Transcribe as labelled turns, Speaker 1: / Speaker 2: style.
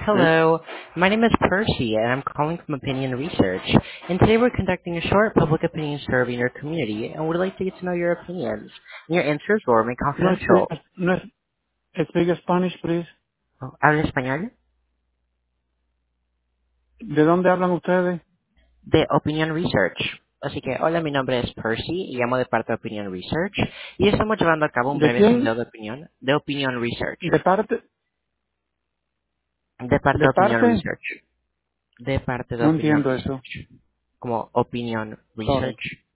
Speaker 1: Sí.
Speaker 2: Hello, my name is Percy, and I'm calling from Opinion Research. And today we're conducting a short public opinion survey in your community, and would like to get to know your opinions. And your answers will remain
Speaker 1: No
Speaker 2: confidential.
Speaker 1: speak, no speak Spanish, please.
Speaker 2: Oh, ¿habla español?
Speaker 1: ¿De dónde hablan ustedes?
Speaker 2: De Opinion Research. Así que, hola, mi nombre es Percy, y llamo de parte de Opinion Research, y estamos llevando a cabo un
Speaker 1: ¿De
Speaker 2: breve sondeo
Speaker 1: quién?
Speaker 2: de opinión de Opinion Research.
Speaker 1: ¿De parte?
Speaker 2: De parte de
Speaker 1: ¿De
Speaker 2: Opinion
Speaker 1: parte?
Speaker 2: Research. De parte de
Speaker 1: No
Speaker 2: Opinion
Speaker 1: entiendo eso.
Speaker 2: Research. Como Opinion
Speaker 1: Sorry.
Speaker 2: Research.